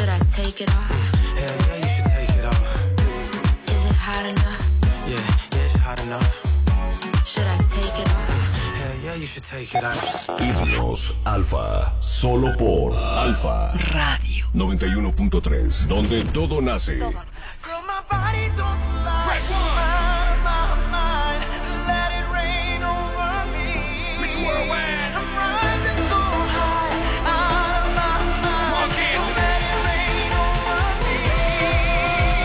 Should I take it off? Hell yeah, you should take it off. Is it hot enough? Yeah, it's hot enough. Should I take it off? Hell yeah, you should take it off. Himnos Alfa, solo por Alfa Radio 91.3, donde todo nace. Girl, my body don't lie.